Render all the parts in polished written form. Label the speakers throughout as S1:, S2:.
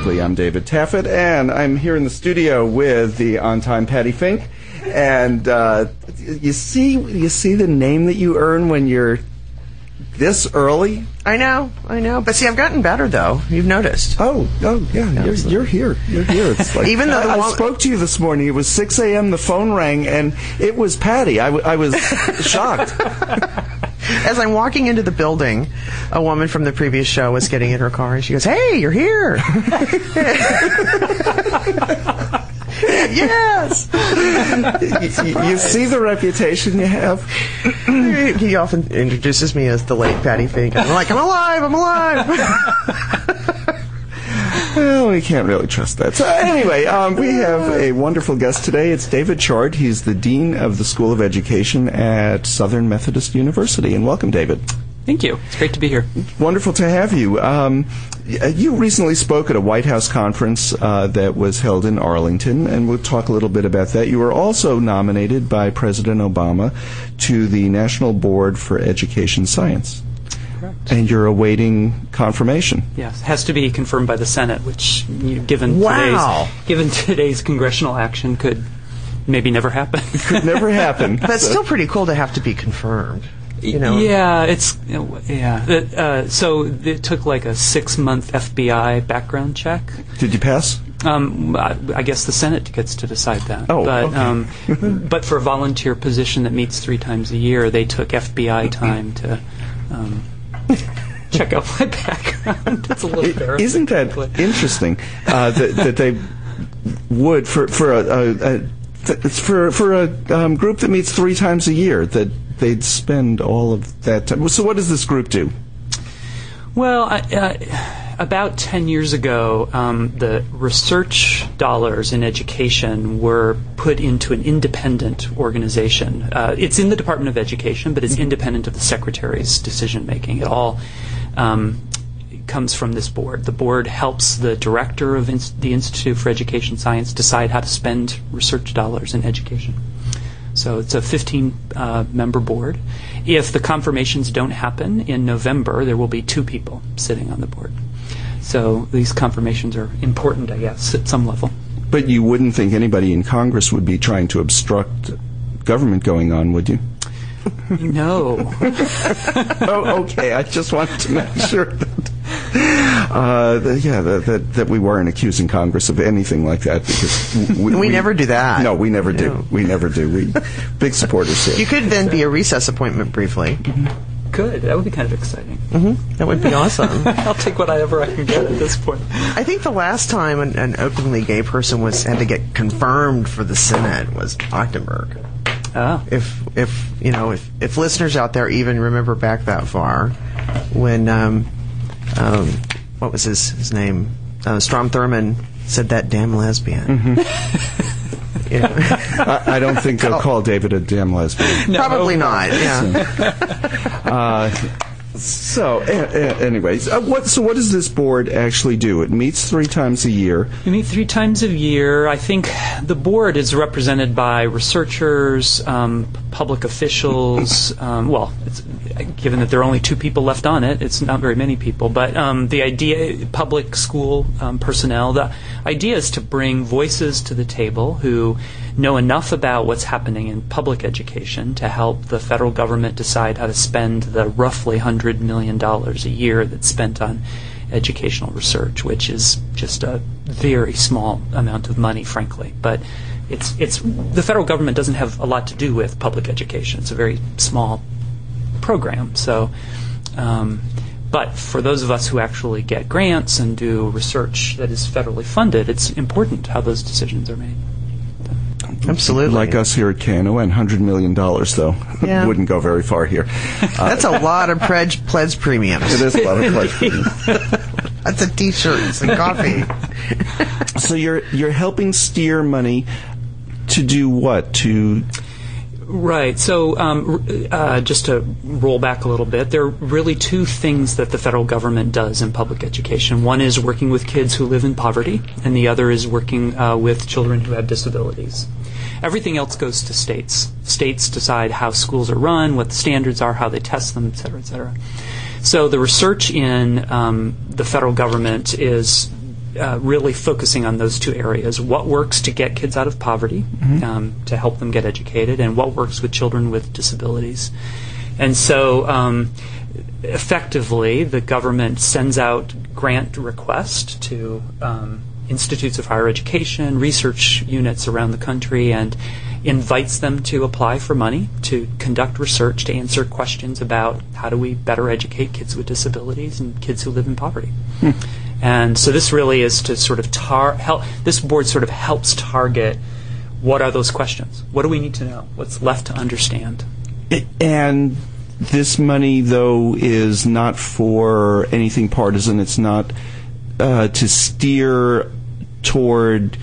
S1: Correctly. I'm David Taffet, and I'm here in the studio with the on-time Patty Fink. And you see the name that you earn when you're this early?
S2: I know. But see, I've gotten better, though. You've noticed.
S1: Oh, yeah. You're here. It's like, even though I spoke to you this morning, it was 6 a.m., the phone rang, and it was Patty. I was shocked.
S2: As I'm walking into the building, a woman from the previous show was getting in her car, and she goes, "Hey, you're here." Yes.
S1: You see the reputation you have?
S2: He often introduces me as the late Patty Fink. I'm like, I'm alive.
S1: Well, we can't really trust that. So anyway, we have a wonderful guest today. It's David Chard. He's the Dean of the School of Education at Southern Methodist University. And welcome, David.
S3: Thank you. It's great to be here.
S1: Wonderful to have you. You recently spoke at a White House conference that was held in Arlington, and we'll talk a little bit about that. You were also nominated by President Obama to the National Board for Education Science.
S3: Correct.
S1: And you're awaiting confirmation.
S3: Yes, it has to be confirmed by the Senate, which, given today's congressional action, could maybe never happen.
S1: It could never happen.
S2: But it's still pretty cool to have to be confirmed.
S3: Yeah, so it took like a 6-month FBI background check.
S1: Did you pass?
S3: I guess the Senate gets to decide that.
S1: Oh,
S3: but
S1: okay.
S3: But for a volunteer position that meets 3 times a year, they took FBI time to check out my background. It's a little embarrassing.
S1: Isn't that interesting? That they would for a group that meets 3 times a year, that they'd spend all of that time. So what does this group do?
S3: Well, about 10 years ago, the research dollars in education were put into an independent organization. It's in the Department of Education, but it's independent of the Secretary's decision-making. It all comes from this board. The board helps the director of the Institute for Education Science decide how to spend research dollars in education. So it's a 15-member board. If the confirmations don't happen in November, there will be 2 people sitting on the board. So these confirmations are important, I guess, at some level.
S1: But you wouldn't think anybody in Congress would be trying to obstruct government going on, would you?
S3: No.
S1: Oh, okay. I just wanted to make sure that we weren't accusing Congress of anything like that, because
S2: we never do that.
S1: No, we never do. We never do. We big supporters here.
S2: You could then be a recess appointment briefly.
S3: Good. That would be kind of exciting.
S2: Mm-hmm. That would be awesome.
S3: I'll take whatever I can get at this point.
S2: I think the last time an openly gay person had to get confirmed for the Senate was Ochtenberg.
S3: Oh.
S2: If listeners out there even remember back that far, when what was his name? Strom Thurmond said that damn lesbian.
S1: Mm-hmm. I don't think they'll call David a damn lesbian.
S2: No, probably not. Yeah.
S1: So, anyways, what does this board actually do? It meets 3 times a year.
S3: We meet 3 times a year. I think the board is represented by researchers, public officials. Given that there are only 2 people left on it, it's not very many people. But the idea, public school personnel, the idea is to bring voices to the table who know enough about what's happening in public education to help the federal government decide how to spend the roughly $100 million a year that's spent on educational research, which is just a very small amount of money, frankly. But it's the federal government doesn't have a lot to do with public education. It's a very small program. So, but for those of us who actually get grants and do research that is federally funded, it's important how those decisions are made.
S2: Absolutely.
S1: Like us here at KNO, and $100 million, though, wouldn't go very far here.
S2: That's a lot of pledge premiums.
S1: It is a lot of pledge premiums.
S2: That's a T-shirt and coffee.
S1: So you're helping steer money to do what?
S3: Right. So just to roll back a little bit, there are really 2 things that the federal government does in public education. One is working with kids who live in poverty, and the other is working with children who have disabilities. Everything else goes to states. States decide how schools are run, what the standards are, how they test them, et cetera, et cetera. So the research in the federal government is really focusing on those two areas: what works to get kids out of poverty, to help them get educated, and what works with children with disabilities. And so, effectively, the government sends out grant requests to institutes of higher education, research units around the country, and invites them to apply for money to conduct research, to answer questions about how do we better educate kids with disabilities and kids who live in poverty. And so this really is to sort of help. This board sort of helps target what are those questions. What do we need to know? What's left to understand?
S1: And this money, though, is not for anything partisan. It's not to steer toward,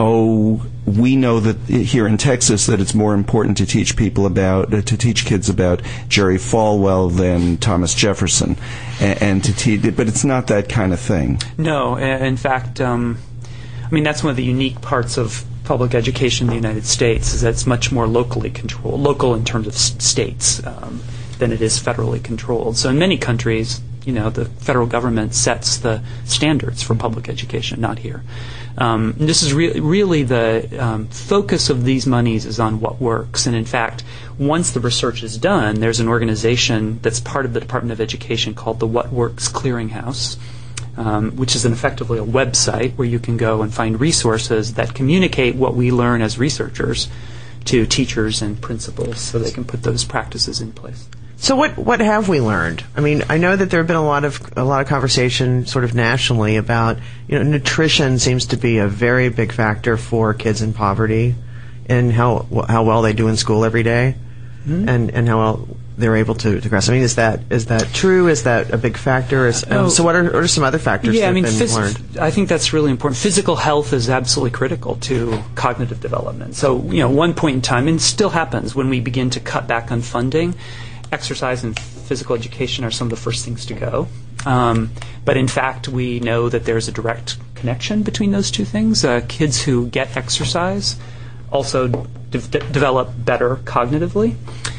S1: we know that here in Texas that it's more important to teach kids about Jerry Falwell than Thomas Jefferson, and to teach. But it's not that kind of thing. No,
S3: in fact, that's one of the unique parts of public education in the United States, is that it's much more locally controlled, local in terms of states, than it is federally controlled. So in many countries, the federal government sets the standards for public education, not here. This is really the focus of these monies is on what works. And in fact, once the research is done, there's an organization that's part of the Department of Education called the What Works Clearinghouse, which is effectively a website where you can go and find resources that communicate what we learn as researchers to teachers and principals so they can put those practices in place.
S2: So what have we learned? I know that there have been a lot of conversation sort of nationally about, nutrition seems to be a very big factor for kids in poverty, and how well they do in school every day, and how well they're able to progress. Is that true? Is that a big factor? So what are some other factors that have been learned?
S3: I think that's really important. Physical health is absolutely critical to cognitive development. So, one point in time, and it still happens when we begin to cut back on funding, exercise and physical education are some of the first things to go. But in fact, we know that there's a direct connection between those two things. Kids who get exercise also develop better cognitively.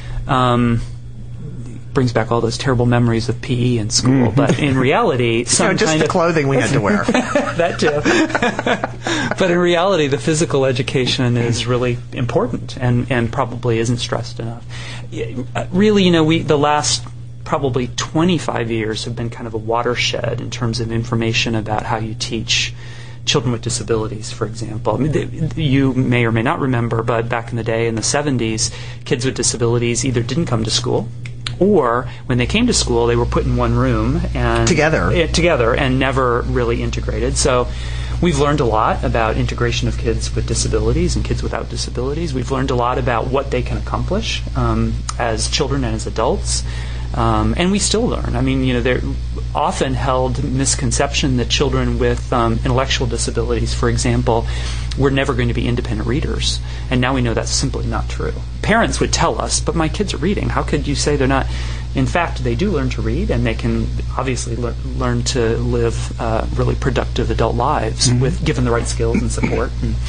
S3: Brings back all those terrible memories of PE in school. But in reality,
S2: just the clothing we had to wear.
S3: That too. But in reality, the physical education is really important and probably isn't stressed enough. Really, the last probably 25 years have been kind of a watershed in terms of information about how you teach children with disabilities, for example. You may or may not remember, but back in the day, in the 70s, kids with disabilities either didn't come to school, or when they came to school, they were put in one room and together and never really integrated. So we've learned a lot about integration of kids with disabilities and kids without disabilities. We've learned a lot about what they can accomplish as children and as adults. And we still learn. There often held misconception that children with intellectual disabilities, for example, were never going to be independent readers. And now we know that's simply not true. Parents would tell us, but my kids are reading. How could you say they're not? In fact, they do learn to read, and they can obviously learn to live really productive adult lives with given the right skills and support.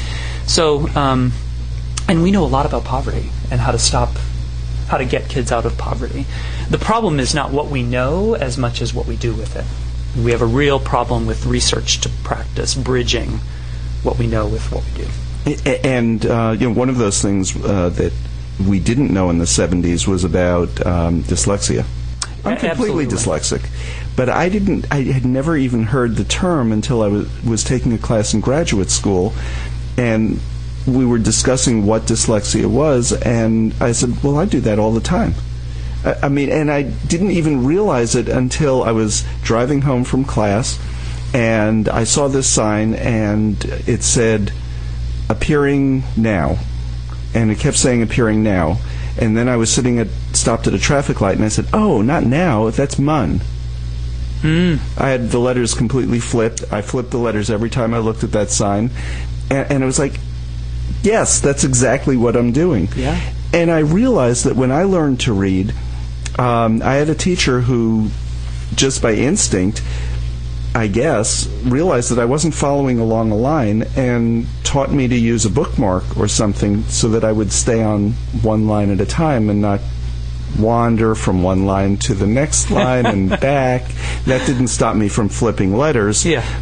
S3: And we know a lot about poverty and how to get kids out of poverty. The problem is not what we know as much as what we do with it. We have a real problem with research to practice, bridging what we know with what we do.
S1: And one of those things that we didn't know in the 70s was about dyslexia. I'm completely dyslexic, but I had never even heard the term until I was taking a class in graduate school, and we were discussing what dyslexia was, and I said, well, I do that all the time. And I didn't even realize it until I was driving home from class, and I saw this sign, and it said, appearing now. And it kept saying appearing now. And then I was stopped at a traffic light, and I said, oh, not now, that's MUN. I had the letters completely flipped. I flipped the letters every time I looked at that sign. And I was like, yes, that's exactly what I'm doing.
S3: Yeah.
S1: And I realized that when I learned to read, I had a teacher who, just by instinct, I guess, realized that I wasn't following along a line and taught me to use a bookmark or something so that I would stay on one line at a time and not wander from one line to the next line and back. That didn't stop me from flipping letters.
S3: Yeah.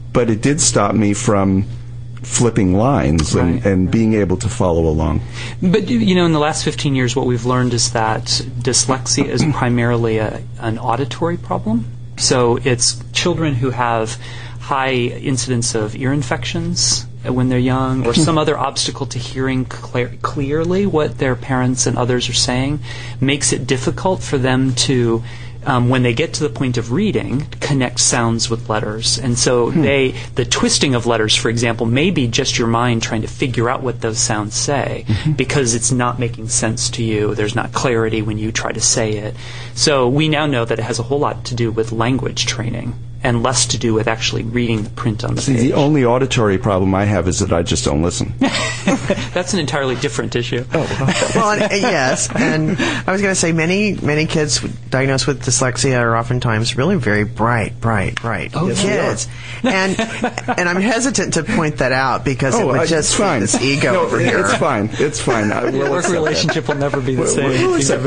S1: but it did stop me from flipping lines and being able to follow along.
S3: But, in the last 15 years, what we've learned is that dyslexia is primarily an auditory problem. So it's children who have high incidence of ear infections when they're young, or some other obstacle to hearing clearly what their parents and others are saying, makes it difficult for them to, when they get to the point of reading, connect sounds with letters. And so the twisting of letters, for example, may be just your mind trying to figure out what those sounds say, because it's not making sense to you. There's not clarity when you try to say it. So we now know that it has a whole lot to do with language training and less to do with actually reading the print on the page.
S1: The only auditory problem I have is that I just don't listen.
S3: That's an entirely different issue.
S2: Well, yes, and I was going to say many kids diagnosed with dyslexia are oftentimes really very bright kids, and I'm hesitant to point that out because it would just be this ego over here.
S1: It's fine.
S3: Your work relationship will never be the same.
S1: We'll accept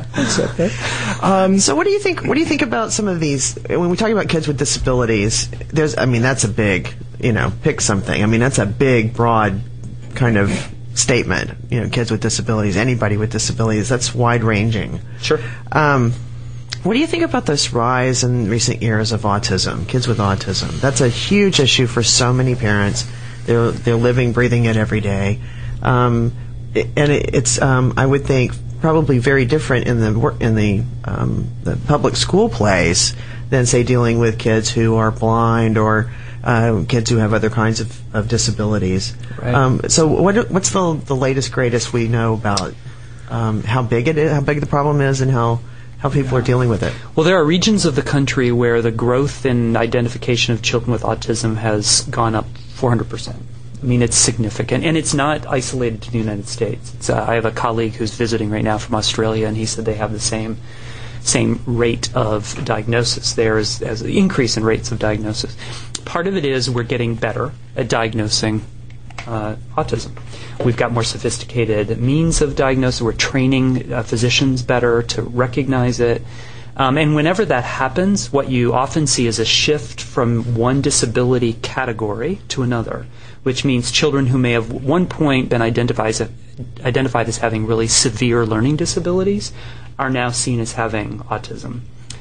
S1: that.
S2: So what do you think? What do you think about some of these? When we talk about kids with disabilities, that's a big, pick something. That's a big, broad kind of statement. Kids with disabilities, anybody with disabilities, that's wide-ranging.
S3: Sure.
S2: What do you think about this rise in recent years of autism, kids with autism? That's a huge issue for so many parents. They're living, breathing it every day. And it's I would think probably very different in the public school place than, say, dealing with kids who are blind or kids who have other kinds of disabilities.
S3: Right.
S2: So what's the latest, greatest we know about how big it is, how big the problem is, and how people are dealing with it?
S3: Well, there are regions of the country where the growth in identification of children with autism has gone up 400%. It's significant, and it's not isolated to the United States. I have a colleague who's visiting right now from Australia, and he said they have the same rate of diagnosis there as an increase in rates of diagnosis. Part of it is we're getting better at diagnosing autism. We've got more sophisticated means of diagnosis. We're training physicians better to recognize it. And whenever that happens, what you often see is a shift from one disability category to another, which means children who may have at one point been identified as having really severe learning disabilities are now seen as having autism.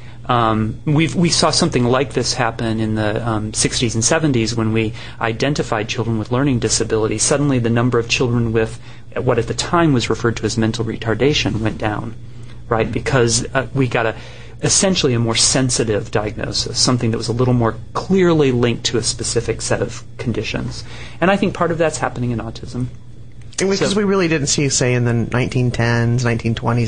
S3: We saw something like this happen in the 60s and 70s when we identified children with learning disabilities. Suddenly the number of children with what at the time was referred to as mental retardation went down, right? Because we got essentially a more sensitive diagnosis, something that was a little more clearly linked to a specific set of conditions. And I think part of that's happening in autism.
S2: Because we really didn't see, say, in the 1910s, 1920s,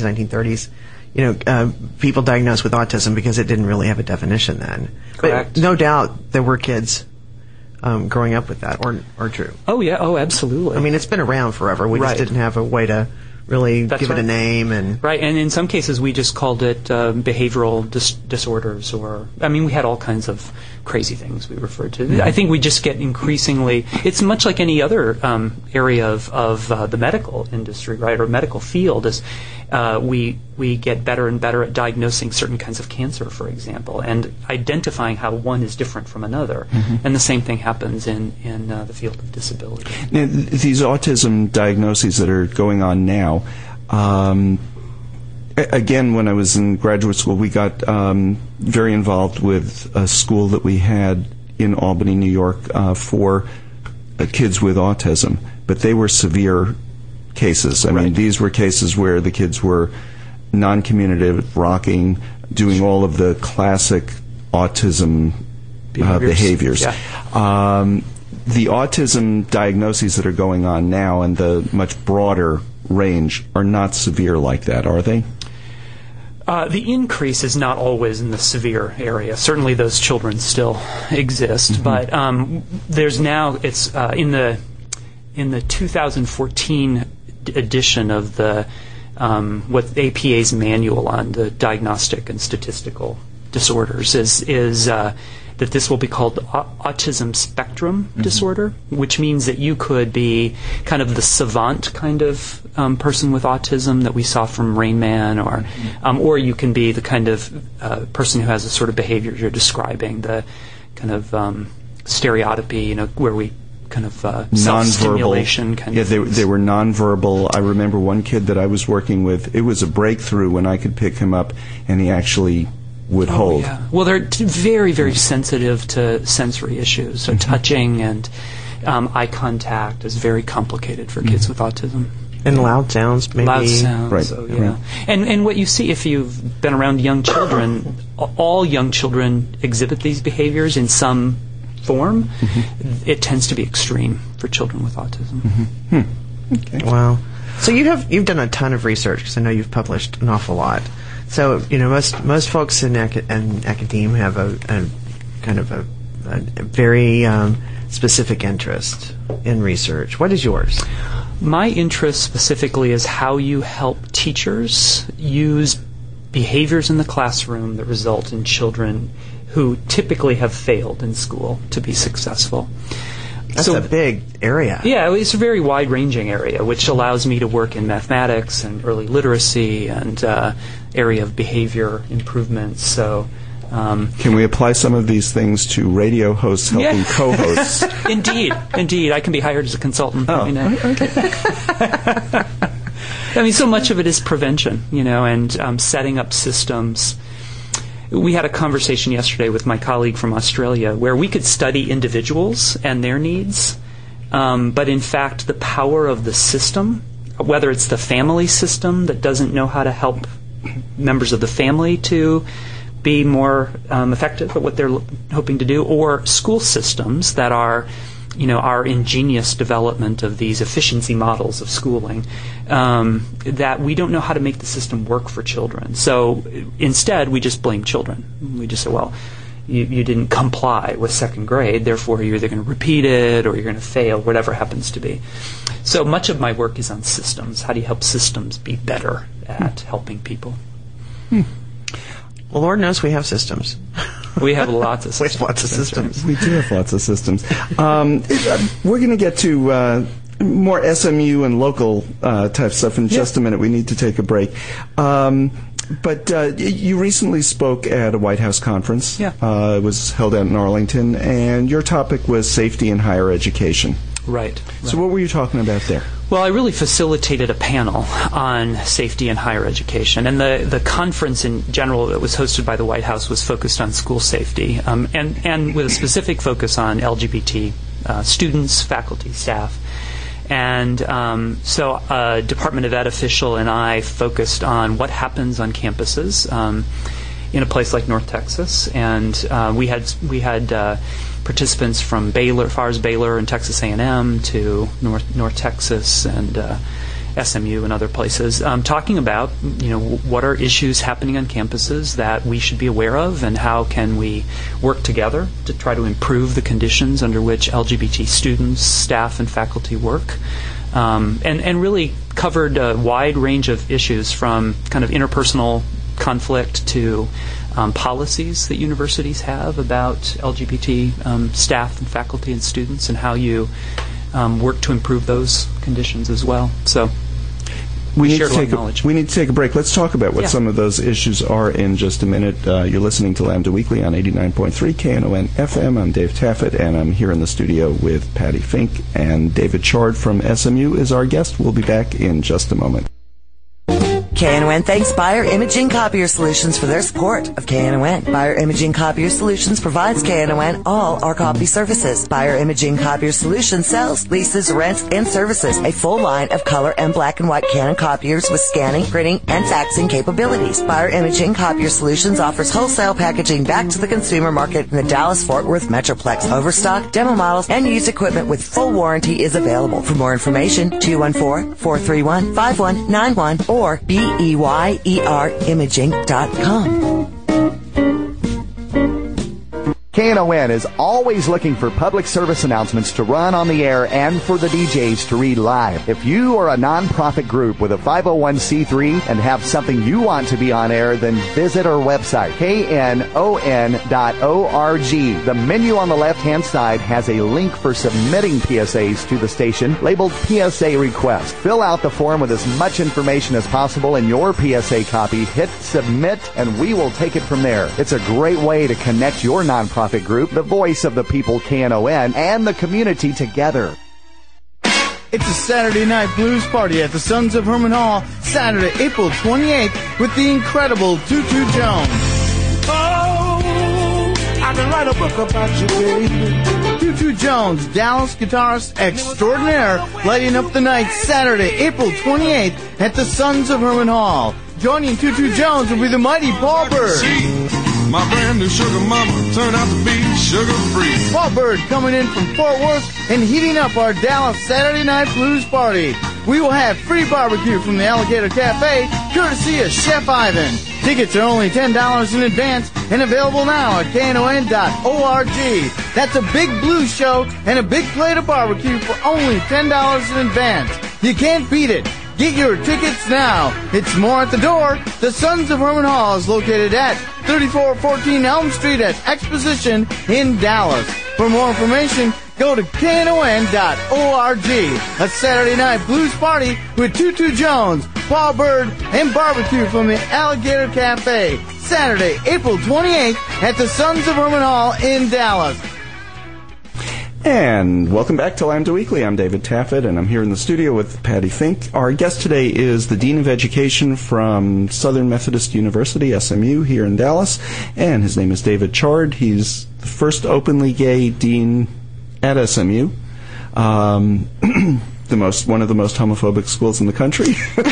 S2: 1930s, people diagnosed with autism because it didn't really have a definition then.
S3: Correct.
S2: But no doubt there were kids growing up with that, or true.
S3: Oh, yeah. Oh, absolutely.
S2: It's been around forever. We just didn't have a way to really give it a name.
S3: Right, and in some cases we just called it behavioral disorders, or we had all kinds of crazy things we referred to. Mm-hmm. I think we just get increasingly, it's much like any other area of the medical industry, right, or medical field, is we get better and better at diagnosing certain kinds of cancer, for example, and identifying how one is different from another. Mm-hmm. And the same thing happens in the field of disability.
S1: Now, these autism diagnoses that are going on now, again, when I was in graduate school, we got very involved with a school that we had in Albany, New York, for kids with autism, but they were severe cases. These were cases where the kids were non-communicative, rocking, doing all of the classic autism behaviors. Yeah. The autism diagnoses that are going on now and the much broader range are not severe like that, are they?
S3: The increase is not always in the severe area. Certainly those children still exist, mm-hmm. but there's now, it's in the 2014 edition of the what APA's manual on the diagnostic and statistical disorders is that this will be called autism spectrum mm-hmm. disorder, which means that you could be kind of the savant kind of person with autism that we saw from Rain Man, or you can be the kind of person who has the sort of behavior you're describing, the kind of stereotypy, where we kind of self-stimulation kind of things.
S1: They were nonverbal. I remember one kid that I was working with, it was a breakthrough when I could pick him up and he actually would hold.
S3: Yeah. Well, they're very, very sensitive to sensory issues. So touching and eye contact is very complicated for kids with autism.
S2: And loud sounds, maybe.
S3: Loud sounds.
S1: Right.
S3: So, yeah. Right. And what you see if you've been around young children, all young children exhibit these behaviors in some form. It tends to be extreme for children with autism.
S2: Okay. Wow. So you've done a ton of research, because I know you've published an awful lot. So most folks in academia have a kind of a very specific interest in research. What is yours?
S3: My interest specifically is how you help teachers use behaviors in the classroom that result in children who typically have failed in school to be successful.
S2: That's a big area.
S3: Yeah, it's a very wide-ranging area, which allows me to work in mathematics and early literacy and area of behavior improvements. So,
S1: can we apply some of these things to radio hosts helping co-hosts?
S3: Indeed. I can be hired as a consultant.
S1: Okay.
S3: I mean, so much of it is prevention, and setting up systems. We had a conversation yesterday with my colleague from Australia where we could study individuals and their needs, but in fact the power of the system, whether it's the family system that doesn't know how to help members of the family to be more effective at what they're hoping to do, or school systems that are our ingenious development of these efficiency models of schooling, that we don't know how to make the system work for children. So instead, we just blame children. We just say, well, you didn't comply with second grade, therefore you're either going to repeat it or you're going to fail, whatever happens to be. So much of my work is on systems. How do you help systems be better at helping people?
S2: Well, Lord knows we have systems.
S3: We have lots of systems.
S2: We have lots of systems.
S1: We do have lots of systems. We're going to get to more SMU and local type stuff in just a minute. We need to take a break. But you recently spoke at a White House conference.
S3: Yeah.
S1: It was held out in Arlington, and your topic was safety in higher education.
S3: Right.
S1: So what were you talking about there?
S3: Well, I really facilitated a panel on safety in higher education, and the conference in general that was hosted by the White House was focused on school safety, and with a specific focus on LGBT students, faculty, staff. And so a Department of Ed official and I focused on what happens on campuses in a place like North Texas, and we had participants from Baylor, as far as Baylor and Texas A&M, to North Texas and SMU and other places, talking about what are issues happening on campuses that we should be aware of, and how can we work together to try to improve the conditions under which LGBT students, staff, and faculty work, and really covered a wide range of issues from kind of interpersonal conflict to policies that universities have about LGBT staff and faculty and students, and how you work to improve those conditions as well. So we need
S1: to take a break. Let's talk about what some of those issues are in just a minute. You're listening to Lambda Weekly on 89.3 KNON FM. I'm Dave Taffet, and I'm here in the studio with Patty Fink, and David Chard from SMU is our guest. We'll be back in just a moment.
S4: KNON thanks Buyer Imaging Copier Solutions for their support of KNON. Buyer Imaging Copier Solutions provides KNON all our copy services. Buyer Imaging Copier Solutions sells, leases, rents, and services a full line of color and black and white Canon copiers with scanning, printing, and faxing capabilities. Buyer Imaging Copier Solutions offers wholesale packaging back to the consumer market in the Dallas-Fort Worth Metroplex. Overstock, demo models, and used equipment with full warranty is available. For more information, 214-431-5191 or BEYERimaging.com.
S5: KNON is always looking for public service announcements to run on the air and for the DJs to read live. If you are a nonprofit group with a 501c3 and have something you want to be on air, then visit our website, knon.org. The menu on the left-hand side has a link for submitting PSAs to the station labeled PSA Request. Fill out the form with as much information as possible in your PSA copy, hit submit, and we will take it from there. It's a great way to connect your nonprofit nonprofit group, the voice of the people, KNON, and the community together.
S6: It's a Saturday night blues party at the Sons of Herman Hall, Saturday, April 28th, with the incredible Tutu Jones. Oh, I can write a book about you, baby. Tutu Jones, Dallas guitarist extraordinaire, lighting up the night Saturday, April 28th at the Sons of Herman Hall. Joining Tutu Jones will be the mighty Paul Bird.
S7: My brand new sugar mama turned out to be sugar-free.
S6: Paul Bird coming in from Fort Worth and heating up our Dallas Saturday Night Blues Party. We will have free barbecue from the Alligator Cafe, courtesy of Chef Ivan. Tickets are only $10 in advance and available now at KNON.org. That's a big blues show and a big plate of barbecue for only $10 in advance. You can't beat it. Get your tickets now. It's more at the door. The Sons of Herman Hall is located at 3414 Elm Street at Exposition in Dallas. For more information, go to KNON.org. A Saturday night blues party with Tutu Jones, Paul Bird, and barbecue from the Alligator Cafe. Saturday, April 28th at the Sons of Herman Hall in Dallas.
S1: And welcome back to Lambda Weekly. I'm David Taffet, and I'm here in the studio with Patty Fink. Our guest today is the Dean of Education from Southern Methodist University, SMU, here in Dallas, and his name is David Chard. He's the first openly gay dean at SMU, one of the most homophobic schools in the country.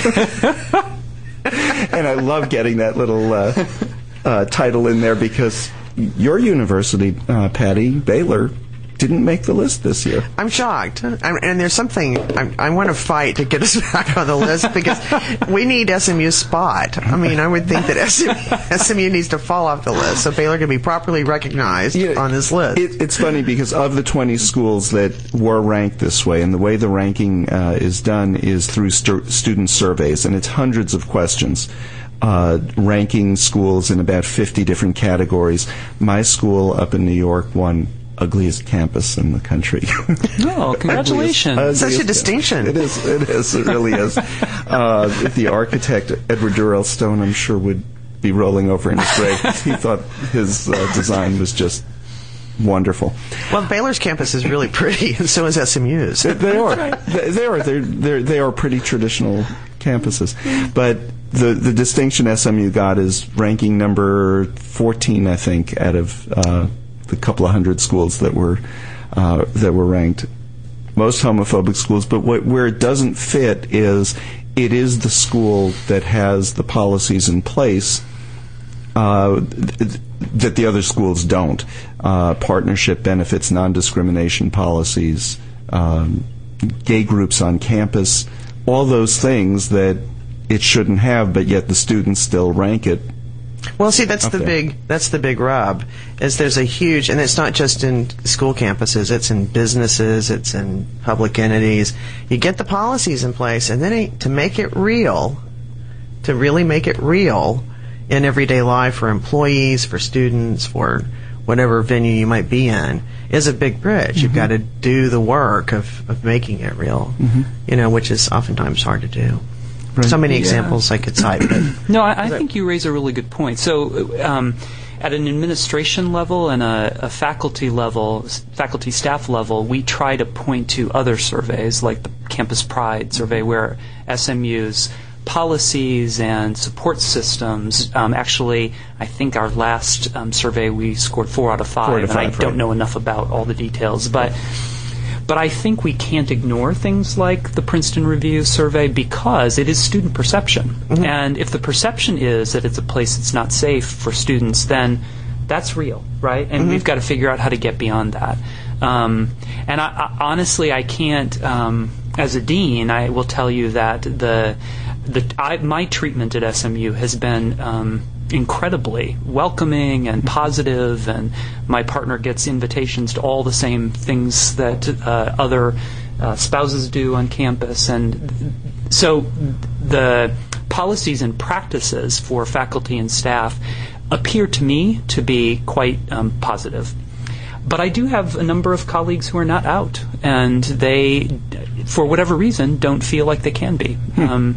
S1: And I love getting that little title in there because your university, Patty, Baylor, didn't make the list this year.
S2: I'm shocked. And there's something I want to fight to get us back on the list because we need SMU's spot. I mean, I would think that SMU needs to fall off the list so Baylor can be properly recognized on this list.
S1: It's funny because of the 20 schools that were ranked this way, and the way the ranking is done is through student surveys, and it's hundreds of questions. Ranking schools in about 50 different categories. My school up in New York won ugliest campus in the country.
S3: Oh, congratulations.
S2: Such a distinction.
S1: It is. It really is. The architect, Edward Durrell Stone, I'm sure would be rolling over in his grave. He thought his design was just wonderful.
S2: Well, Baylor's campus is really pretty, and so is SMU's.
S1: They are. They are pretty traditional campuses. But the distinction SMU got is ranking number 14, I think, out of the couple of hundred schools that were ranked most homophobic schools. But where it doesn't fit is it is the school that has the policies in place that the other schools don't. Partnership benefits, non-discrimination policies, gay groups on campus, all those things that it shouldn't have, but yet the students still rank it.
S2: Well, see, that's the big rub. Is there's a huge, and it's not just in school campuses. It's in businesses. It's in public entities. You get the policies in place, and then to make it real, to really make it real in everyday life for employees, for students, for whatever venue you might be in, is a big bridge. Mm-hmm. You've got to do the work of making it real, which is oftentimes hard to do. Right. So many examples I could cite. But
S3: no, I think you raise a really good point. So at an administration level and a faculty staff level, we try to point to other surveys like the Campus Pride survey where SMU's policies and support systems, actually, I think our last survey we scored 4 out of 5,
S1: 4 out of 5,
S3: and I don't know enough about all the details, but I think we can't ignore things like the Princeton Review survey because it is student perception. Mm-hmm. And if the perception is that it's a place that's not safe for students, then that's real, right? And we've got to figure out how to get beyond that. And I honestly, I can't, as a dean, I will tell you that my treatment at SMU has been incredibly welcoming and positive, and my partner gets invitations to all the same things that other spouses do on campus. And so the policies and practices for faculty and staff appear to me to be quite positive. But I do have a number of colleagues who are not out, and they, for whatever reason, don't feel like they can be.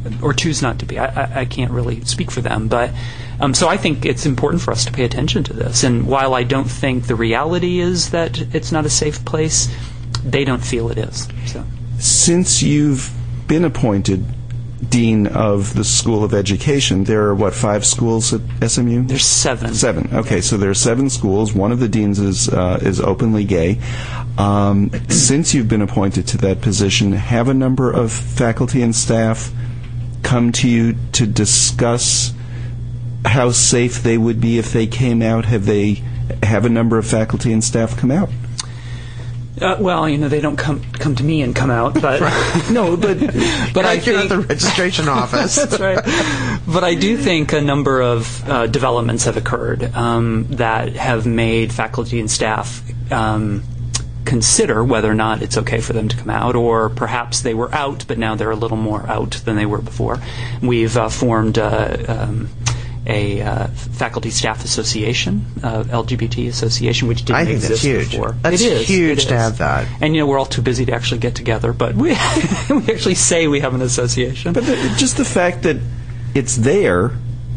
S3: or choose not to be. I can't really speak for them, but so I think it's important for us to pay attention to this. And while I don't think the reality is that it's not a safe place, they don't feel it is. So,
S1: since you've been appointed Dean of the School of Education, there are, 5 schools at SMU?
S3: There's 7.
S1: 7. Okay, so there are 7 schools. One of the deans is openly gay. Since you've been appointed to that position, have a number of faculty and staff come to you to discuss how safe they would be if they came out? Have a number of faculty and staff come out?
S3: Well, they don't come to me and come out, but
S1: no, but
S2: I think at the registration office.
S3: That's right. But I do think a number of developments have occurred that have made faculty and staff consider whether or not it's okay for them to come out, or perhaps they were out, but now they're a little more out than they were before. We've formed a faculty staff association, LGBT association, which didn't exist before.
S2: That's huge to have that.
S3: And we're all too busy to actually get together, but we actually say we have an association.
S1: But just the fact that it's there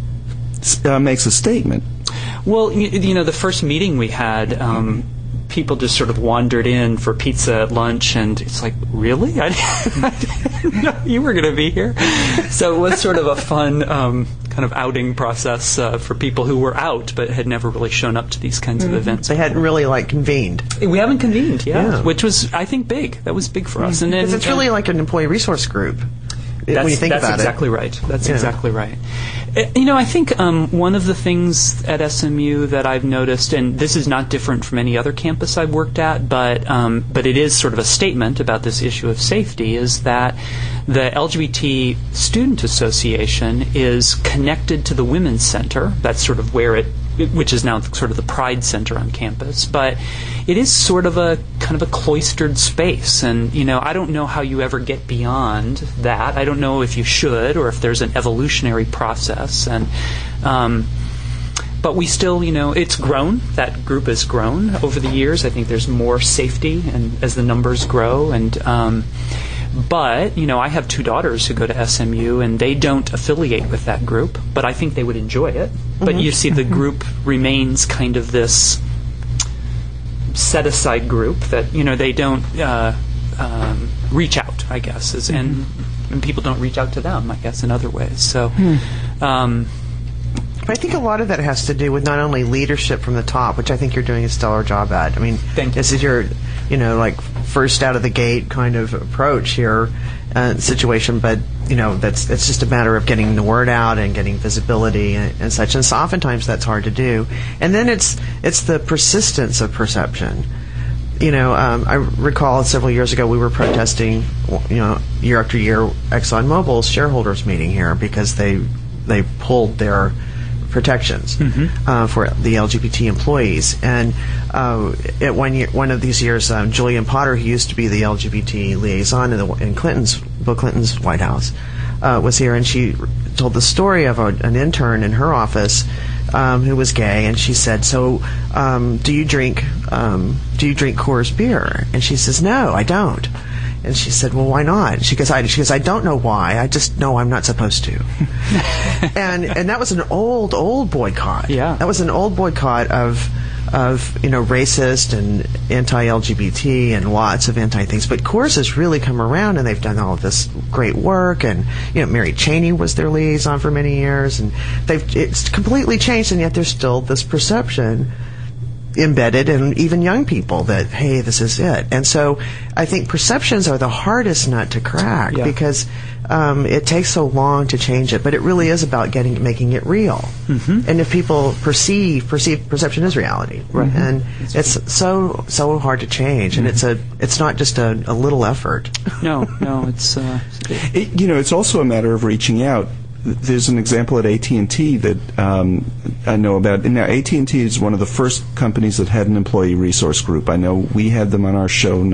S1: makes a statement.
S3: Well, the first meeting we had, people just sort of wandered in for pizza at lunch, and it's like, really? I didn't know you were going to be here. So it was sort of a fun kind of outing process for people who were out but had never really shown up to these kinds of events.
S2: They hadn't really convened.
S3: We haven't convened, which was, I think, big. That was big for us. And
S2: because it's really like an employee resource group. When you think about it.
S3: That's exactly right. That's exactly right. I think one of the things at SMU that I've noticed, and this is not different from any other campus I've worked at, but it is sort of a statement about this issue of safety, is that the LGBT Student Association is connected to the Women's Center. That's sort of where which is now sort of the Pride Center on campus, but it is sort of a kind of a cloistered space, and I don't know how you ever get beyond that. I don't know if you should, or if there's an evolutionary process, and but we still, it's grown. That group has grown over the years. I think there's more safety, and as the numbers grow, and but I have 2 daughters who go to SMU, and they don't affiliate with that group, but I think they would enjoy it. But you see, the group remains kind of this set-aside group that they don't reach out, I guess, and people don't reach out to them, I guess, in other ways. So.
S2: But I think a lot of that has to do with not only leadership from the top, which I think you're doing a stellar job at. I mean, this is your, first out of the gate kind of approach here, situation. But it's just a matter of getting the word out and getting visibility and such. And so oftentimes that's hard to do. And then it's the persistence of perception. I recall several years ago we were protesting, year after year, ExxonMobil's shareholders meeting here because they pulled their protections for the LGBT employees. And at one of these years, Julian Potter, who used to be the LGBT liaison in Bill Clinton's White House, was here, and she told the story of an intern in her office who was gay, and she said, "So, do you drink Coors beer?" And she says, "No, I don't." And she said, "Well, why not?" She goes, I don't know why. I just know I'm not supposed to. and that was an old boycott.
S3: Yeah.
S2: That was an old boycott of racist and anti-LGBT and lots of anti-things. But Coors has really come around, and they've done all of this great work. And Mary Cheney was their liaison for many years, and it's completely changed. And yet there's still this perception embedded in even young people that, hey, this is it. And so I think perceptions are the hardest nut to crack because it takes so long to change it, but it really is about making it real. And if people perception is reality, and it's so hard to change, and it's not just a little effort.
S3: No, it's
S1: it's also a matter of reaching out. There's an example at AT&T that I know about. Now, AT&T is one of the first companies that had an employee resource group. I know we had them on our show in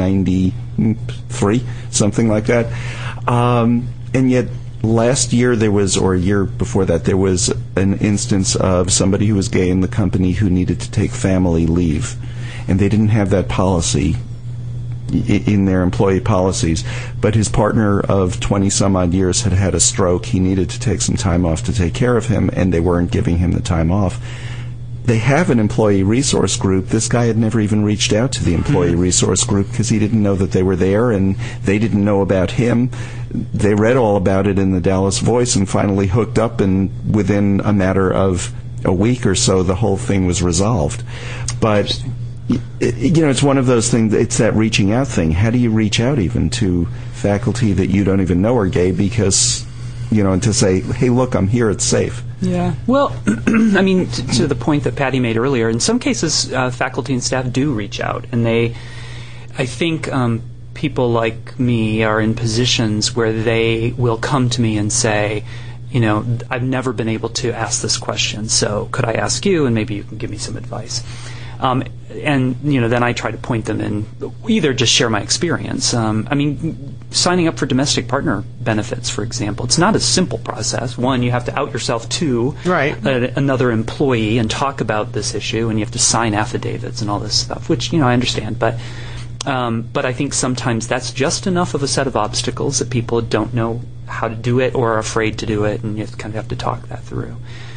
S1: 1993, something like that. And yet, last year or a year before that, there was an instance of somebody who was gay in the company who needed to take family leave. And they didn't have that policy in their employee policies, but his partner of 20 some odd years had had a stroke. He needed to take some time off to take care of him, and they weren't giving him the time off. They have an employee resource group. This guy had never even reached out to the employee resource group because he didn't know that they were there, and they didn't know about him. They read all about it in the Dallas Voice and finally hooked up, and within a matter of a week or so, the whole thing was resolved. But it's one of those things. It's that reaching out thing. How do you reach out even to faculty that you don't even know are gay? Because and to say, hey, look, I'm here. It's safe.
S3: Yeah. Well, I mean, to the point that Patty made earlier, in some cases, faculty and staff do reach out, and I think people like me are in positions where they will come to me and say, I've never been able to ask this question, so could I ask you, and maybe you can give me some advice. And then I try to point them in, either just share my experience. I mean, signing up for domestic partner benefits, for example, it's not a simple process. One, you have to out yourself to another employee and talk about this issue, and you have to sign affidavits and all this stuff, which I understand. But I think sometimes that's just enough of a set of obstacles that people don't know how to do it or are afraid to do it, and you kind of have to talk that through.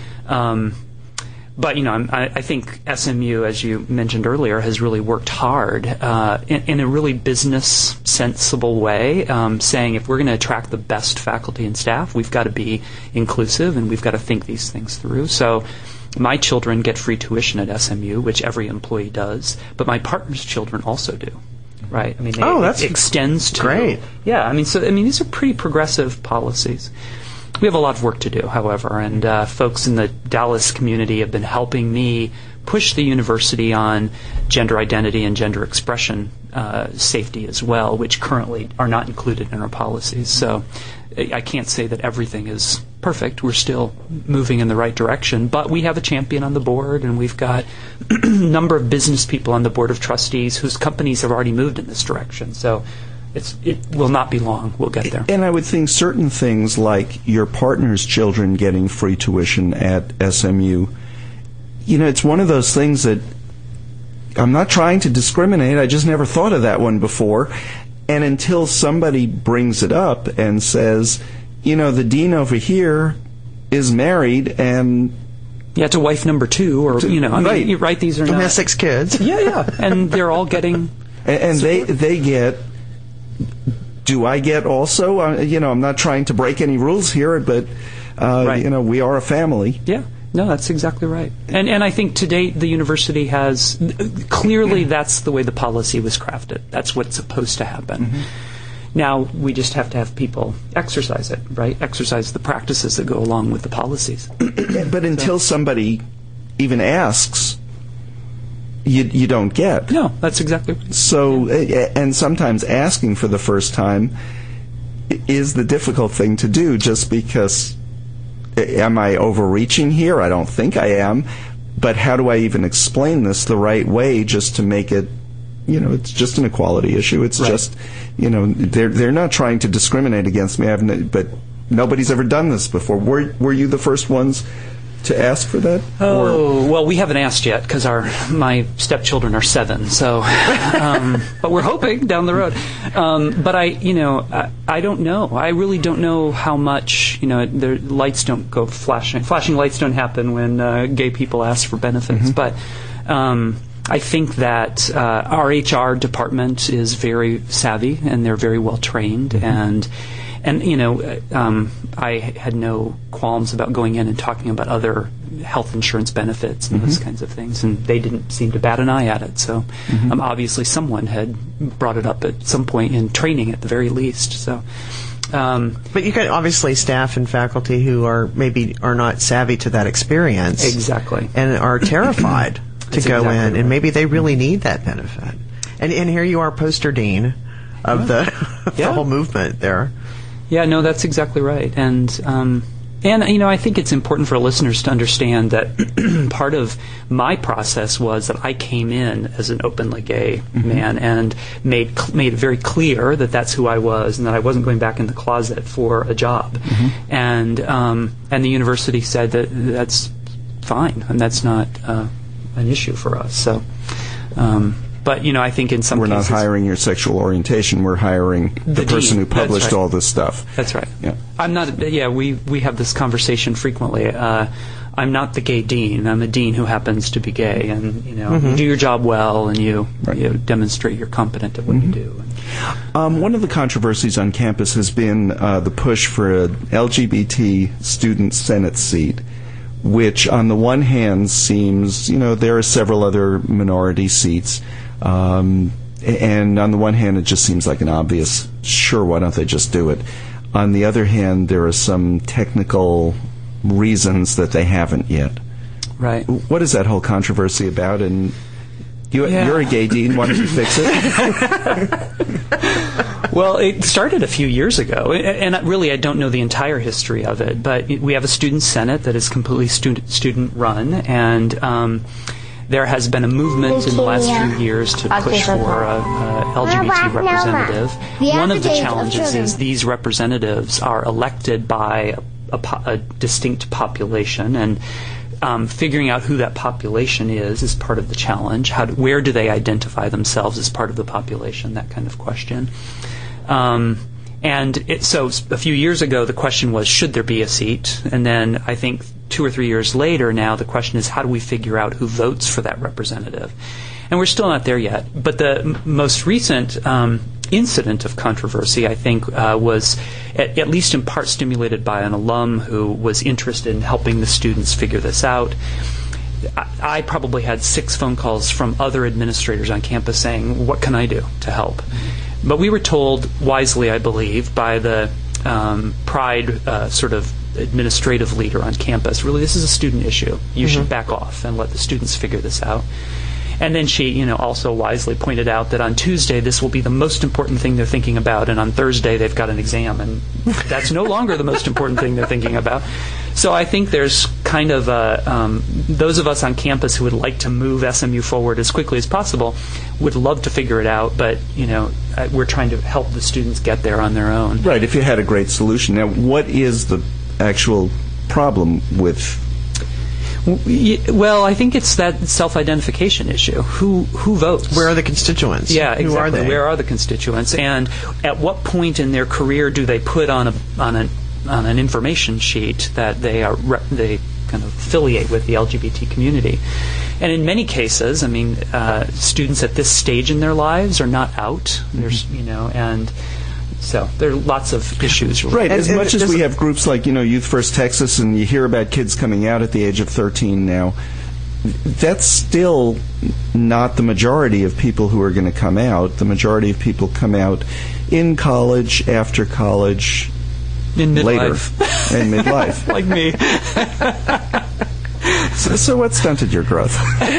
S3: But I think SMU, as you mentioned earlier, has really worked hard in a really business sensible way, saying if we're going to attract the best faculty and staff, we've got to be inclusive and we've got to think these things through. So my children get free tuition at SMU, which every employee does, but my partner's children also do. Right? I mean, it extends to.
S2: Great.
S3: Yeah. I mean, these are pretty progressive policies. We have a lot of work to do, however, and folks in the Dallas community have been helping me push the university on gender identity and gender expression safety as well, which currently are not included in our policies. So I can't say that everything is perfect. We're still moving in the right direction, but we have a champion on the board, and we've got a number of business people on the board of trustees whose companies have already moved in this direction. So it will not be long. We'll get there.
S1: And I would think certain things like your partner's children getting free tuition at SMU, it's one of those things that I'm not trying to discriminate. I just never thought of that one before. And until somebody brings it up and says, the dean over here is married and...
S3: Yeah, to wife number 2, or,
S1: right.
S3: You're right, these are not...
S2: has 6 kids.
S3: Yeah. And they're all getting...
S1: And they get... Do I get also? I'm not trying to break any rules here, but,
S3: right.
S1: We are a family.
S3: Yeah. No, that's exactly right. And I think to date the university has... Clearly that's the way the policy was crafted. That's what's supposed to happen. Mm-hmm. Now we just have to have people exercise it, right? Exercise the practices that go along with the policies.
S1: But until somebody even asks... You don't get.
S3: No, that's exactly right.
S1: So, and sometimes asking for the first time is the difficult thing to do, just because, am I overreaching here? I don't think I am. But how do I even explain this the right way just to make it, it's just an equality issue. It's right. Just, they're not trying to discriminate against me. But nobody's ever done this before. Were you the first ones to ask for that?
S3: Well, we haven't asked yet because my stepchildren are 7. So, but we're hoping down the road. But I don't know. I really don't know how much. The lights don't go flashing. Flashing lights don't happen when gay people ask for benefits. Mm-hmm. But I think that our HR department is very savvy and they're very well trained. Mm-hmm. And I had no qualms about going in and talking about other health insurance benefits and those kinds of things, and they didn't seem to bat an eye at it. So obviously someone had brought it up at some point in training at the very least. So,
S2: but you got obviously staff and faculty who are not savvy to that experience.
S3: Exactly.
S2: And are terrified to go in, right. And maybe they really need that benefit. And here you are, poster dean of the whole movement there.
S3: Yeah, no, that's exactly right. And I think it's important for listeners to understand that part of my process was that I came in as an openly gay man and made it very clear that that's who I was and that I wasn't going back in the closet for a job. And the university said that that's fine and that's not an issue for us. So But, I think in some
S1: we're
S3: cases...
S1: not hiring your sexual orientation. We're hiring the person who published
S3: That's right.
S1: all this stuff.
S3: That's right.
S1: Yeah.
S3: I'm not... Yeah, we have this conversation frequently. I'm not the gay dean. I'm a dean who happens to be gay. And, you do your job well, and you demonstrate you're competent at what you do.
S1: One of the controversies on campus has been the push for an LGBT student Senate seat, which on the one hand seems, there are several other minority seats, and on the one hand it just seems like an obvious, sure, why don't they just do it? On the other hand, there are some technical reasons that they haven't yet.
S3: Right.
S1: What is that whole controversy about? And you're a gay dean, why don't you fix it?
S3: Well, it started a few years ago, and really I don't know the entire history of it, but we have a student senate that is completely student-run, and there has been a movement in the last few years to push for a LGBT representative. One of the challenges is these representatives are elected by a distinct population, and figuring out who that population is part of the challenge. Where do they identify themselves as part of the population? That kind of question. So a few years ago, the question was, should there be a seat? And then I think 2 or 3 years later now, the question is, how do we figure out who votes for that representative? And we're still not there yet. But the most recent incident of controversy, I think, was at least in part stimulated by an alum who was interested in helping the students figure this out. I probably had 6 phone calls from other administrators on campus saying, what can I do to help? But we were told, wisely I believe, by the Pride sort of administrative leader on campus, really this is a student issue. You should back off and let the students figure this out. And then she, also wisely pointed out that on Tuesday this will be the most important thing they're thinking about, and on Thursday they've got an exam, and that's no longer the most important thing they're thinking about. So I think there's kind of those of us on campus who would like to move SMU forward as quickly as possible would love to figure it out, but we're trying to help the students get there on their own.
S1: Right. If you had a great solution, now what is the actual problem with?
S3: Well, I think it's that self-identification issue. Who votes?
S2: Where are the constituents?
S3: Yeah, exactly.
S2: Who are they?
S3: Where are the constituents? And at what point in their career do they put on an information sheet that they kind of affiliate with the LGBT community? And in many cases, students at this stage in their lives are not out. There's and. So there are lots of issues.
S1: Right. As much as we have groups like, Youth First Texas, and you hear about kids coming out at the age of 13 now, that's still not the majority of people who are going to come out. The majority of people come out in college, after college,
S3: in
S1: later,
S3: midlife.
S1: In midlife.
S3: Like me.
S1: So what stunted your growth?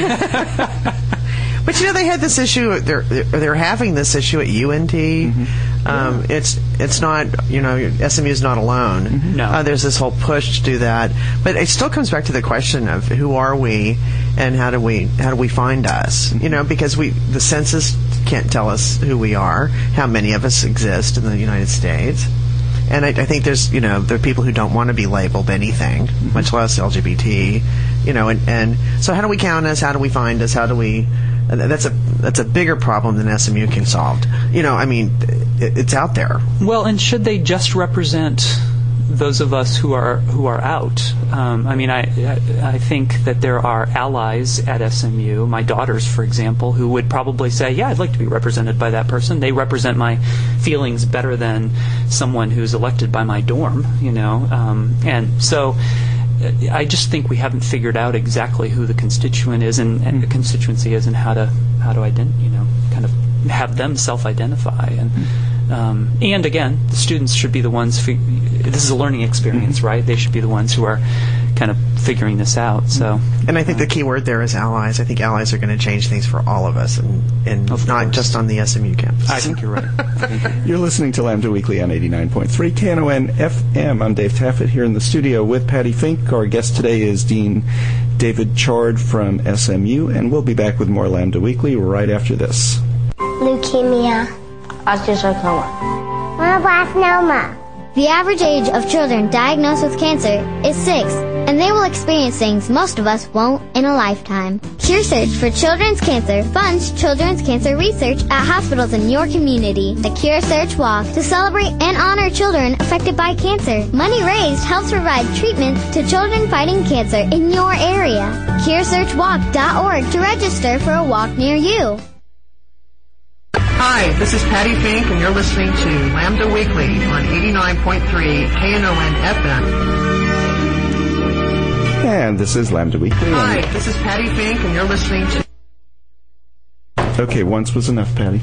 S2: But they had this issue. They're having this issue at UNT. It's not. SMU is not alone.
S3: No.
S2: There's this whole push to do that, but it still comes back to the question of who are we, and how do we find us? Because the census can't tell us who we are, how many of us exist in the United States. And I think there are people who don't want to be labeled anything, much less LGBT. And so how do we count us? How do we find us? How do we? That's a bigger problem than SMU can solve. It's out there.
S3: Well, and should they just represent those of us who are out? I think that there are allies at SMU, my daughters, for example, who would probably say, yeah, I'd like to be represented by that person. They represent my feelings better than someone who's elected by my dorm, and so I just think we haven't figured out exactly who the constituent is and the constituency is, and how to kind of have them self-identify. And again, the students should be the ones. This is a learning experience, right? They should be the ones who are kind of figuring this out. So,
S2: and I think the key word there is allies. I think allies are going to change things for all of us, and not just on the SMU campus.
S3: I think you're right.
S1: You're listening to Lambda Weekly on 89.3 KNON FM. I'm Dave Taffet here in the studio with Patty Fink. Our guest today is Dean David Chard from SMU, and we'll be back with more Lambda Weekly right after this.
S8: Leukemia. Osteosarcoma. Glioblastoma. The average age of children diagnosed with cancer is 6. and they will experience things most of us won't in a lifetime. CureSearch for Children's Cancer funds children's cancer research at hospitals in your community. The CureSearch Walk to celebrate and honor children affected by cancer. Money raised helps provide treatment to children fighting cancer in your area. CureSearchWalk.org to register for a walk near you.
S9: Hi, this is Patty Fink, and you're listening to Lambda Weekly on 89.3 KNON FM.
S1: And this is Lambda Weekly.
S9: Hi, this is Patty Fink, and you're listening to...
S1: Okay, once was enough, Patty.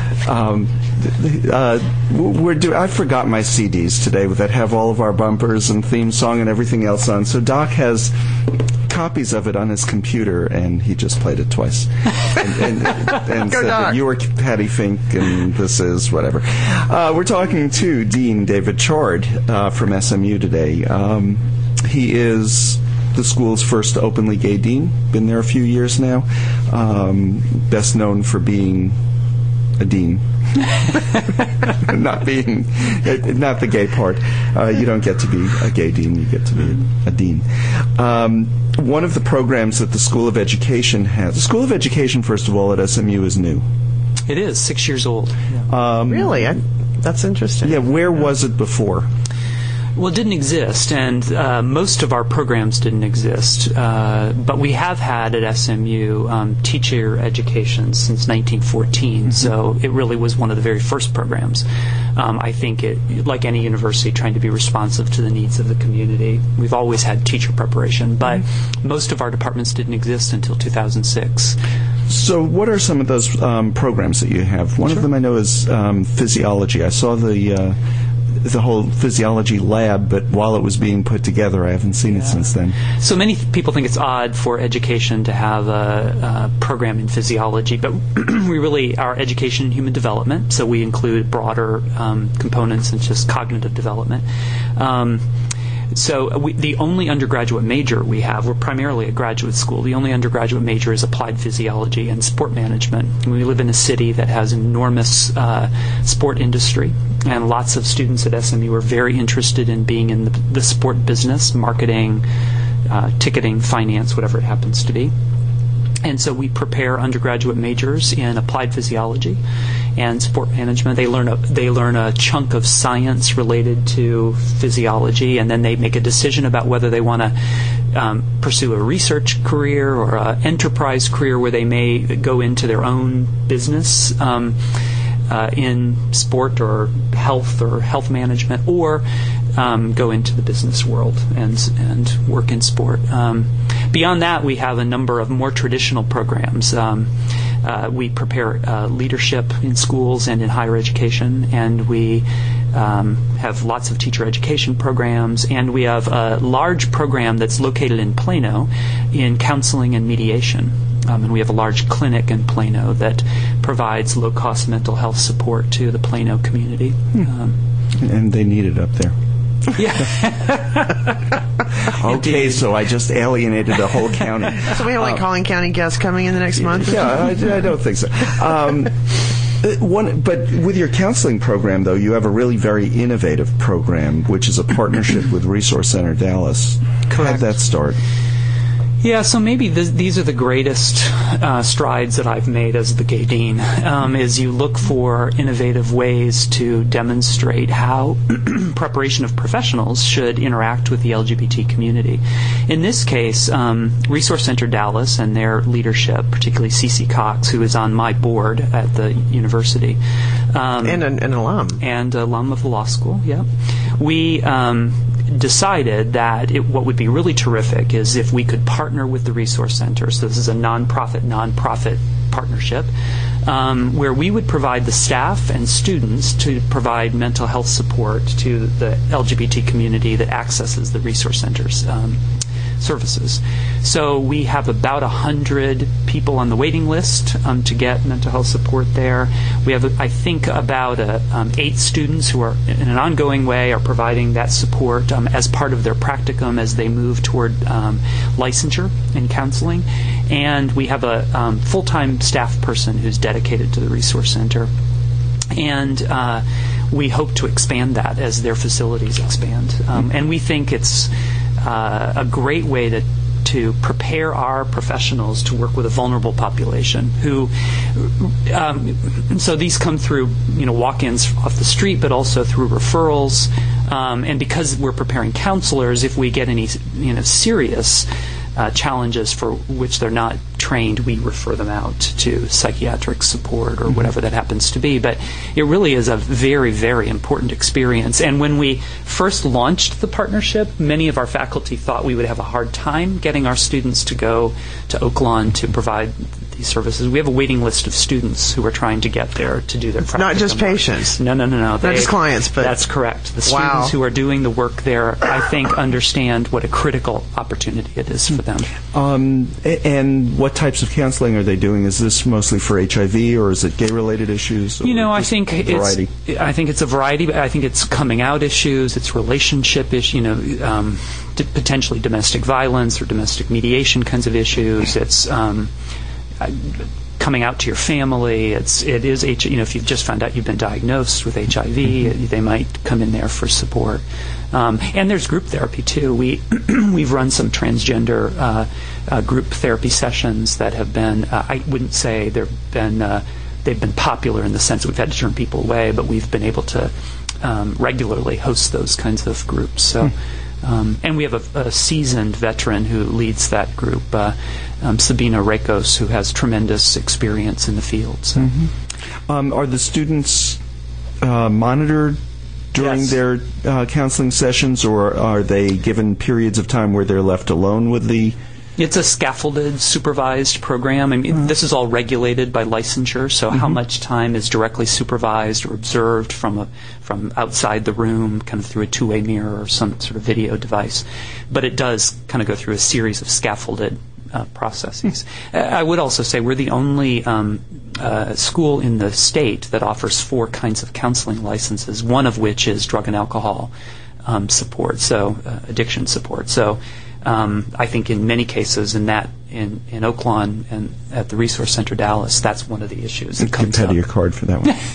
S1: I forgot my CDs today that have all of our bumpers and theme song and everything else on. So Doc has copies of it on his computer, and he just played it twice. And said that you were Patty Fink, and this is whatever. We're talking to Dean David Chord from SMU today. He is the school's first openly gay dean. Been there a few years now. Best known for being a dean. not the gay part. You don't get to be a gay dean. You get to be a dean. One of the programs that the School of Education has. The School of Education, first of all, at SMU is new.
S3: It is 6 years old. Yeah.
S2: Really? That's interesting.
S1: Yeah. Where was it before?
S3: Well, it didn't exist, and most of our programs didn't exist. But we have had at SMU teacher education since 1914, so it really was one of the very first programs. I think it, like any university, trying to be responsive to the needs of the community. We've always had teacher preparation, but most of our departments didn't exist until 2006.
S1: So what are some of those programs that you have? One of them I know is physiology. I saw the whole physiology lab, but while it was being put together, I haven't seen it since then.
S3: So many people think it's odd for education to have a program in physiology, but we really are education in human development, so we include broader components than just cognitive development. So the only undergraduate major we have, we're primarily a graduate school, the only undergraduate major is applied physiology and sport management. We live in a city that has an enormous sport industry, and lots of students at SMU are very interested in being in the sport business, marketing, ticketing, finance, whatever it happens to be. And so we prepare undergraduate majors in applied physiology and sport management. They learn a chunk of science related to physiology, and then they make a decision about whether they want to pursue a research career or an enterprise career where they may go into their own business in sport or health management, or go into the business world and work in sport. Beyond that, we have a number of more traditional programs. We prepare leadership in schools and in higher education, and we have lots of teacher education programs, and we have a large program that's located in Plano in counseling and mediation. And we have a large clinic in Plano that provides low-cost mental health support to the Plano community.
S1: And they need it up there.
S3: Yeah.
S1: Okay, so I just alienated the whole county.
S2: So we have Collin County guests coming in the next month?
S1: Yeah, I don't think so. But with your counseling program, though, you have a really very innovative program, which is a partnership with Resource Center Dallas.
S3: Correct.
S1: How did that start?
S3: Yeah, so maybe these are the greatest strides that I've made as the gay dean, is you look for innovative ways to demonstrate how preparation of professionals should interact with the LGBT community. In this case, Resource Center Dallas and their leadership, particularly Cece Cox, who is on my board at the university.
S2: And an alum.
S3: And alum of the law school, yeah. We decided that what would be really terrific is if we could partner with the Resource Center. So this is a nonprofit partnership where we would provide the staff and students to provide mental health support to the LGBT community that accesses the Resource Center's services. So we have about 100 people on the waiting list to get mental health support there. We have, I think, about 8 students who are, in an ongoing way, are providing that support as part of their practicum as they move toward licensure in counseling. And we have a full-time staff person who's dedicated to the Resource Center. And we hope to expand that as their facilities expand. And we think it's a great way to prepare our professionals to work with a vulnerable population who, so these come through, walk-ins off the street, but also through referrals. And because we're preparing counselors, if we get any, serious challenges for which they're not trained, we refer them out to psychiatric support or whatever that happens to be. But it really is a very, very important experience. And when we first launched the partnership, many of our faculty thought we would have a hard time getting our students to go to Oaklawn to provide these services. We have a waiting list of students who are trying to get there to do their practicum.
S2: Not just patients.
S3: No.
S2: Not just clients, but...
S3: That's correct. The students who are doing the work there, I think, understand what a critical opportunity it is for them.
S1: And what types of counseling are they doing? Is this mostly for HIV, or is it gay-related issues?
S3: I think it's a variety, but I think it's coming out issues, it's relationship issues, potentially domestic violence or domestic mediation kinds of issues. It's coming out to your family. It is if you've just found out you've been diagnosed with HIV, they might come in there for support. And there's group therapy too. We've run some transgender group therapy sessions that have been. I wouldn't say they've been popular in the sense that we've had to turn people away, but we've been able to regularly host those kinds of groups. So. And we have a seasoned veteran who leads that group, Sabina Rekos, who has tremendous experience in the field. So.
S1: Are the students monitored during their counseling sessions, or are they given periods of time where they're left alone with the...
S3: It's a scaffolded, supervised program. I mean, this is all regulated by licensure, so how much time is directly supervised or observed from outside the room, kind of through a two-way mirror or some sort of video device. But it does kind of go through a series of scaffolded processes. I would also say we're the only school in the state that offers 4 kinds of counseling licenses, one of which is drug and alcohol support, so addiction support. So I think in many cases in Oaklawn and at the Resource Center Dallas, that's one of the issues that comes up.
S1: Your card for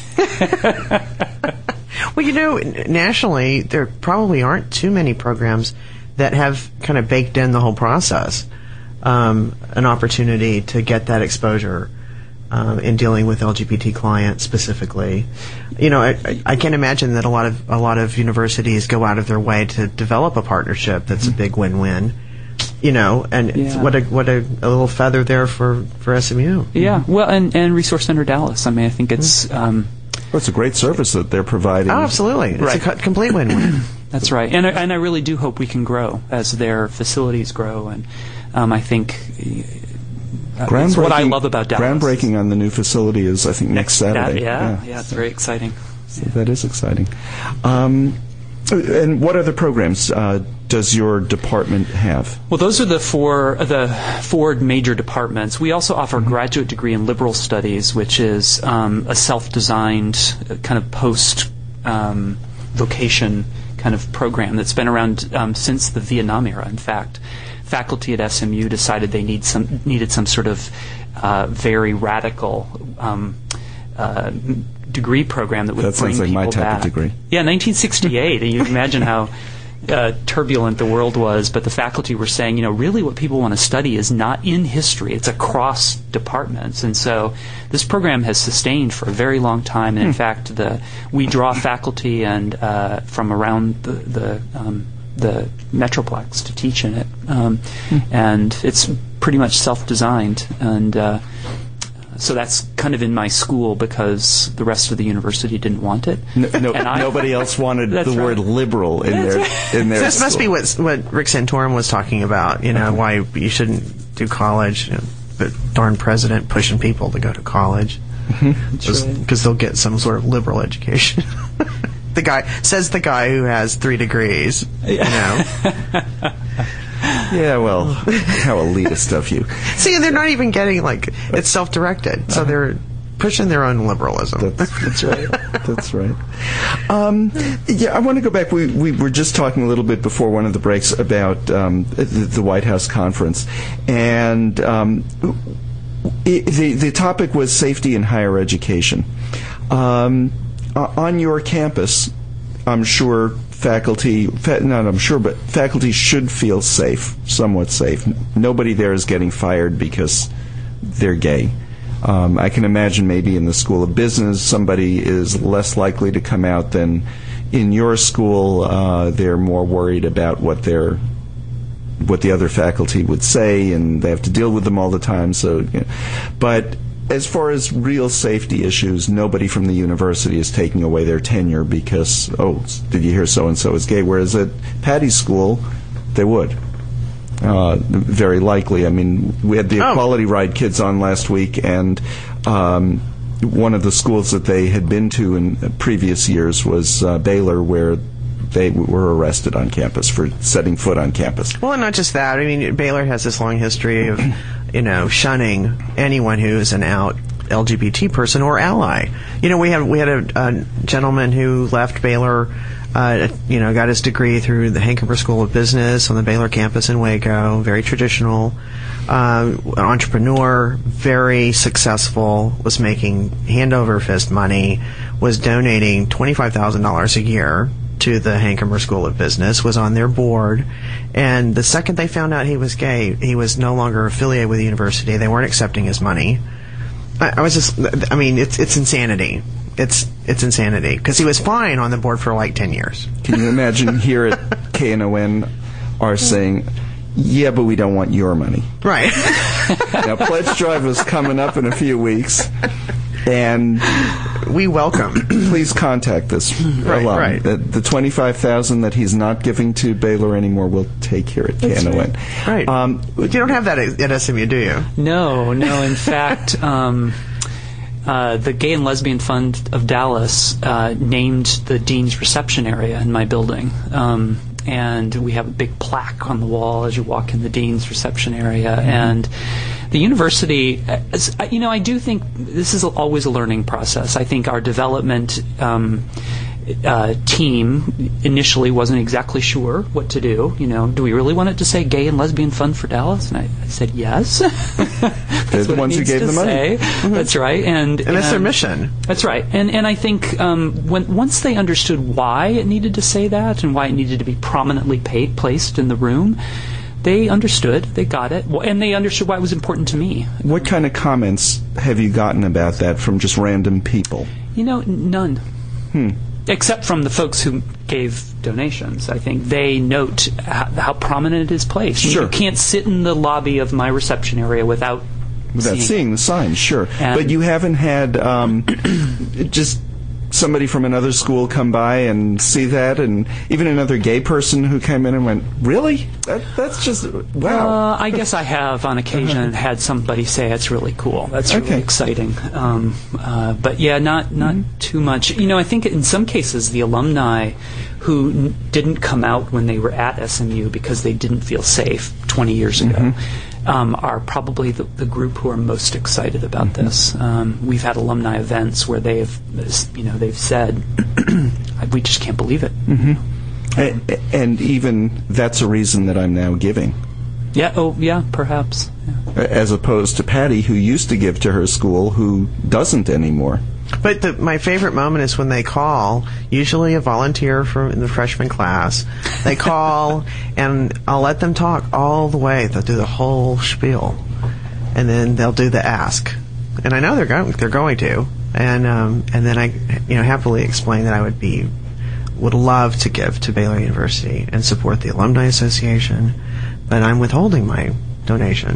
S1: that one.
S2: Well, nationally, there probably aren't too many programs that have kind of baked in the whole process, an opportunity to get that exposure in dealing with LGBT clients specifically. I can imagine that a lot of universities go out of their way to develop a partnership that's a big win-win. It's what a little feather there for SMU.
S3: Yeah, well, and Resource Center Dallas. I mean, I think it's
S1: it's a great service that they're providing.
S2: Oh, absolutely, it's a complete win-win.
S3: That's right, and I really do hope we can grow as their facilities grow, and I think. That's what I love about Dallas.
S1: Groundbreaking on the new facility is, I think, next Saturday.
S3: It's very exciting.
S1: So that is exciting. And what other programs does your department have?
S3: Well, those are the four major departments. We also offer a graduate degree in liberal studies, which is a self-designed kind of post-vocation kind of program that's been around since the Vietnam era, in fact. Faculty at SMU decided they needed some sort of very radical degree program that would bring people back. That sounds like my type of degree. Yeah, 1968. And you can imagine how turbulent the world was, but the faculty were saying, really what people want to study is not in history. It's across departments. And so this program has sustained for a very long time. And in fact, we draw faculty and from around the Metroplex to teach in it, and it's pretty much self-designed, and so that's kind of in my school because the rest of the university didn't want it.
S1: Nobody else wanted the word liberal in their
S2: This
S1: school.
S2: must be what Rick Santorum was talking about, why you shouldn't do college, but darn president pushing people to go to college because they'll get some sort of liberal education. The guy who has 3 degrees.
S1: Yeah, well, how elitist of you.
S2: See, and they're not even getting it's self-directed, so they're pushing their own liberalism.
S1: That's right. That's right. I want to go back. We were just talking a little bit before one of the breaks about the White House conference, and the topic was safety in higher education. On your campus, I'm sure faculty, not I'm sure, but faculty should feel safe, somewhat safe. Nobody there is getting fired because they're gay. I can imagine maybe in the School of Business somebody is less likely to come out than in your school. They're more worried about what the other faculty would say, and they have to deal with them all the time. So, but as far as real safety issues, nobody from the university is taking away their tenure because, did you hear so-and-so is gay? Whereas at Patty's school, they would. Very likely. I mean, we had the Equality Ride kids on last week, and one of the schools that they had been to in previous years was Baylor, where they were arrested on campus for setting foot on campus.
S2: Well, and not just that. I mean, Baylor has this long history of, shunning anyone who is an out LGBT person or ally. We had a gentleman who left Baylor, got his degree through the Hankenberg School of Business on the Baylor campus in Waco, very traditional, an entrepreneur, very successful, was making hand over fist money, was donating $25,000 a year to the Hankenberg School of Business, was on their board, and the second they found out he was gay, he was no longer affiliated with the university. They weren't accepting his money. It's insanity. It's insanity, because he was fine on the board for like 10 years.
S1: Can you imagine here at KNON are saying, yeah, but we don't want your money.
S2: Right.
S1: Now, Pledge Drive is coming up in a few weeks, and
S2: we welcome.
S1: Please contact us.
S2: Right.
S1: The $25,000 that he's not giving to Baylor anymore, we'll take here at KNON.
S2: Right. You don't have that at SMU, do you?
S3: No. In fact, the Gay and Lesbian Fund of Dallas named the dean's reception area in my building. And we have a big plaque on the wall as you walk in the dean's reception area. And the university, I do think this is always a learning process. I think our development team initially wasn't exactly sure what to do. Do we really want it to say Gay and Lesbian Fund for Dallas? And I said yes.
S1: They're the ones who gave the money.
S3: That's right. And
S2: that's their mission.
S3: That's right. And I think once they understood why it needed to say that and why it needed to be prominently placed in the room, they understood. They got it. And they understood why it was important to me.
S1: What kind of comments have you gotten about that from just random people?
S3: None. Except from the folks who gave donations. I think they note how prominent it is placed.
S1: Sure.
S3: You can't sit in the lobby of my reception area without
S1: seeing the sign, sure. But you haven't had just somebody from another school come by and see that, and even another gay person who came in and went, really? That's just, wow.
S3: I guess I have on occasion had somebody say it's really cool. That's really exciting. But yeah, not too much. I think in some cases the alumni who didn't come out when they were at SMU because they didn't feel safe 20 years ago are probably the group who are most excited about this. We've had alumni events where they've said, we just can't believe it.
S1: And even that's a reason that I'm now giving.
S3: Yeah, perhaps. Yeah.
S1: As opposed to Patty, who used to give to her school, who doesn't anymore.
S2: But my favorite moment is when they call, usually a volunteer from the freshman class. They call, and I'll let them talk all the way. They'll do the whole spiel, and then they'll do the ask. And I know they're going to. And then I happily explain that I would love to give to Baylor University and support the Alumni Association, but I'm withholding my donation.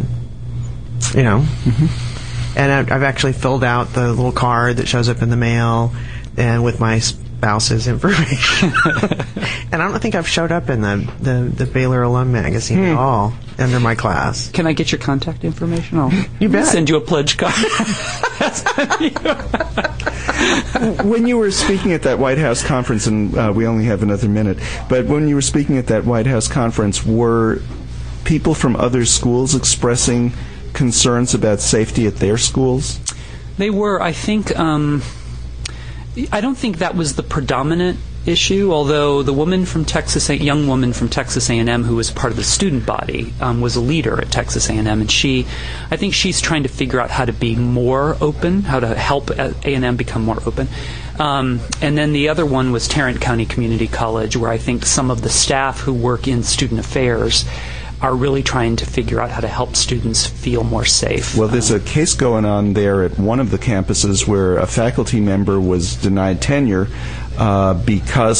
S2: And I've actually filled out the little card that shows up in the mail, and with my spouse's information. And I don't think I've showed up in the Baylor Alum magazine at all under my class.
S3: Can I get your contact information? I'll
S2: you bet.
S3: Send you a pledge card.
S1: When you were speaking at that White House conference, and we only have another minute, but when you were speaking at that White House conference, were people from other schools expressing concerns about safety at their schools?
S3: They were. I think I don't think that was the predominant issue, although the woman from young woman from Texas A&M who was part of the student body was a leader at Texas A&M, and I think she's trying to figure out how to be more open, how to help A&M become more open. And then the other one was Tarrant County Community College, where I think some of the staff who work in student affairs are really trying to figure out how to help students feel more safe.
S1: Well, there's a case going on there at one of the campuses where a faculty member was denied tenure because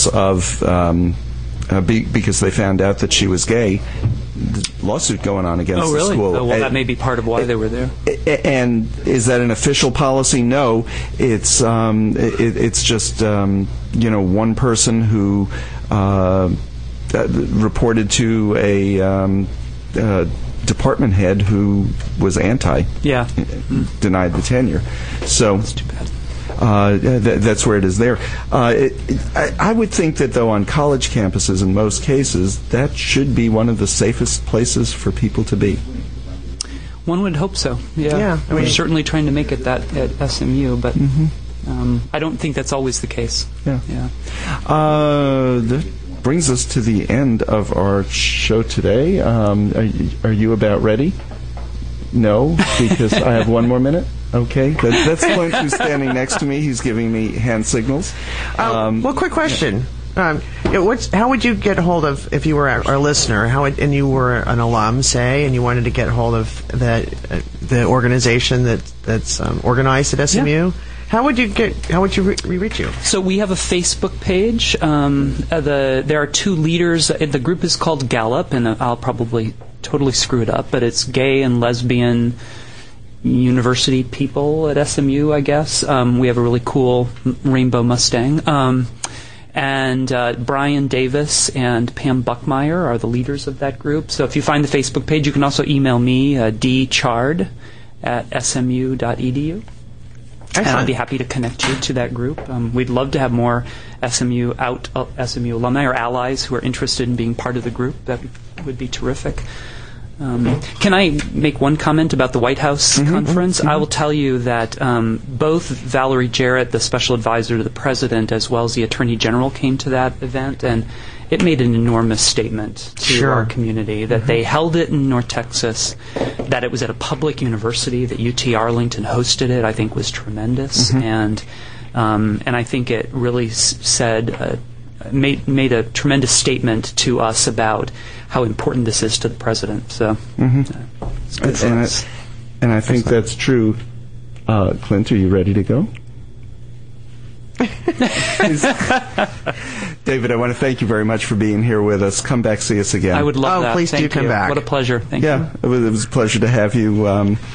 S1: they found out that she was gay. The lawsuit going on against the school.
S3: Oh, well, that may be part of why they were there.
S1: And is that an official policy? No. It's just one person who reported to a department head who was anti.
S3: Yeah.
S1: Denied the tenure. So
S3: that's too bad.
S1: That's where it is there. I would think that, though, on college campuses, in most cases, that should be one of the safest places for people to be.
S3: One would hope so. Yeah. We're certainly trying to make it that at SMU, but I don't think that's always the case.
S1: Yeah. That brings us to the end of our show today. Are you about ready? No, because I have one more minute. Okay, that's Clint, who's standing next to me. He's giving me hand signals.
S2: Well, quick question. How would you get hold of, if you were our listener, and you were an alum, say, and you wanted to get hold of the organization that's organized at SMU? Yeah. How would you reach you?
S3: So we have a Facebook page. There are two leaders. The group is called Gallup, and I'll probably totally screw it up, but it's gay and lesbian university people at SMU, I guess. We have a really cool rainbow Mustang. And Brian Davis and Pam Buckmeyer are the leaders of that group. So if you find the Facebook page, you can also email me, dchard@smu.edu. And I'd be happy to connect you to that group. We'd love to have more SMU alumni or allies who are interested in being part of the group. That would be terrific. Can I make one comment about the White House conference? I will tell you that both Valerie Jarrett, the special advisor to the president, as well as the Attorney General came to that event, and it made an enormous statement to our community that they held it in North Texas, that it was at a public university, that UT Arlington hosted it, I think was tremendous, and I think it really made a tremendous statement to us about how important this is to the president. So, it's good for us.
S1: And I think that's true. Clint, are you ready to go? David, I want to thank you very much for being here with us. Come back, see us again.
S3: I would love that.
S2: Please do come back.
S3: What a pleasure. Thank you.
S1: Yeah, it was a pleasure to have you.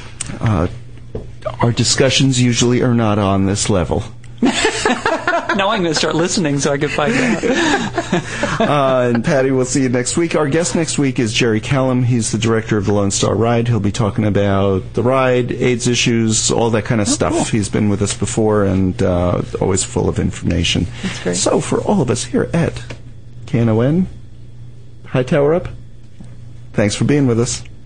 S1: Our discussions usually are not on this level.
S3: Now I'm going to start listening so I can find out.
S1: And Patty, we'll see you next week. Our guest next week is Jerry Callum. He's the director of the Lone Star Ride. He'll be talking about the ride, AIDS issues, all that kind of stuff. Cool. He's been with us before and always full of information.
S3: That's great.
S1: So for all of us here at KNON, Hightower Up, thanks for being with us.